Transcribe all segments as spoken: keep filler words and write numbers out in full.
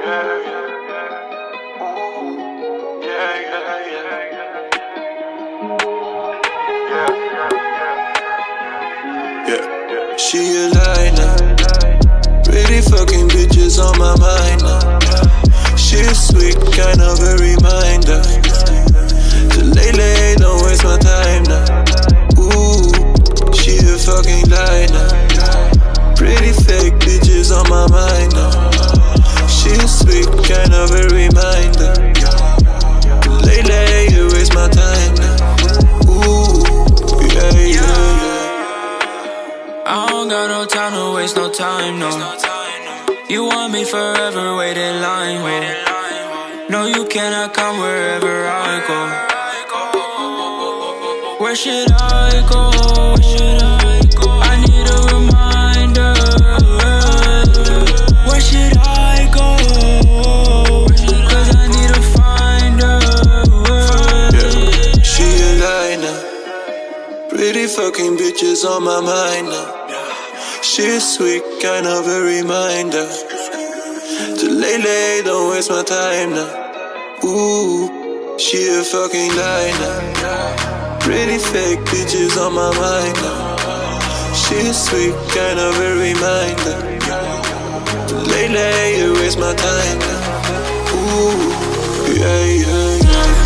Yeah, she a lie now. Pretty fucking bitches on my mind now. She's sweet, kind of a reminder to lay, lay, don't waste my time now. Ooh, she a fucking lie now. Pretty fake bitches on my mind now. She's sweet, kind of a reminder to lay, lay, you waste my time now. Ooh, yeah, yeah, yeah. I don't got no time to waste no time, no. You want me forever, wait in line, oh. No, you cannot come wherever I go. Where should I go? I need a reminder. Where should I go? Cause I need to find her. Yeah, she a lie now. Pretty fucking bitches on my mind now. She's sweet, kind of a reminder to lay, lay, don't waste my time now. Ooh, she a fucking lie now. Pretty fake bitches on my mind now. She's sweet, kind of a reminder to lay, lay, you waste my time now. Ooh, yeah, yeah, yeah.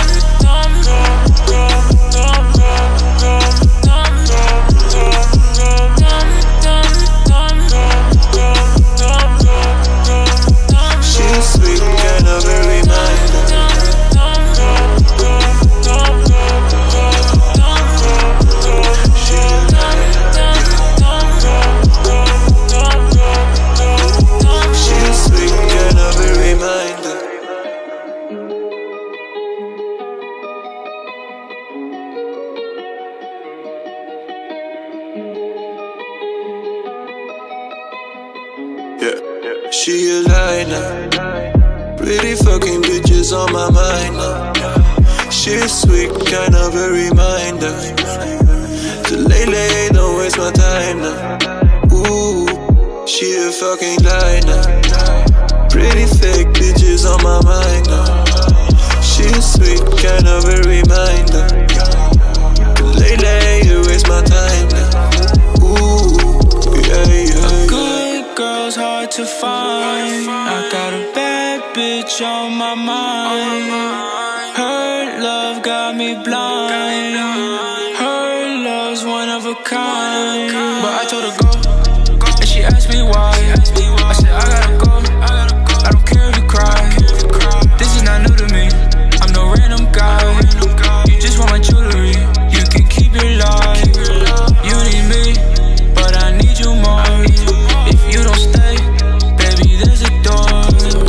Yeah, she a lie now. Pretty fucking bitches on my mind now. She's sweet, kind of a reminder to lay, lay, don't waste my time now. Ooh, she a fucking lie now. Pretty fake bitches on my mind now. She's sweet, kind of a reminder to lay, lay, you waste my time now. Ooh, yeah, yeah, yeah. Girl's hard to find. I got a bad bitch on my mind. Her love got me blind. Her love's one of a kind. But I told her go, and she asked me why. I said I gotta go. I don't care if you cry. This is not new to me. I'm no random guy. You just want my jewelry. You can keep your life. You need me, but I need you more. If you don't stay, baby, there's a door.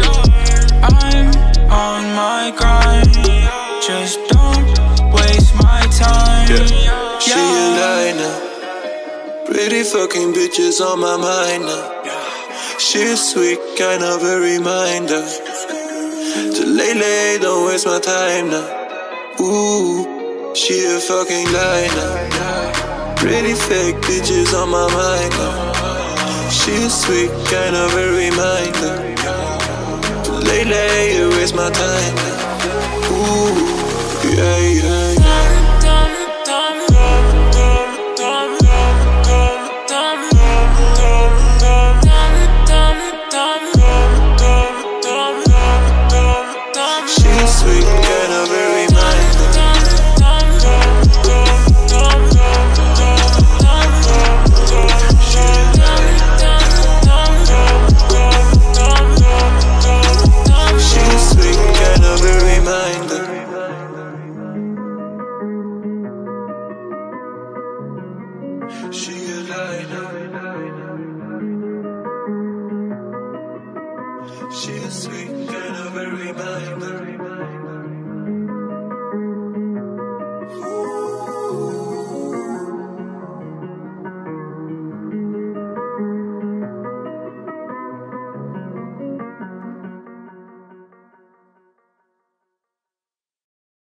I'm on my grind. Just don't waste my time. Yeah, she a lie now. Pretty fucking bitches on my mind now. She's sweet, kind of a reminder to lay, lay, don't waste my time now. Ooh, she a fucking lie now. Pretty fake bitches on my mind now. She's sweet, kind of a reminder to lay, lay, you waste my time now. Ooh, yeah, yeah, yeah. She's sweet, kind of a reminder. She's sweet, kind of a reminder. She a lie now.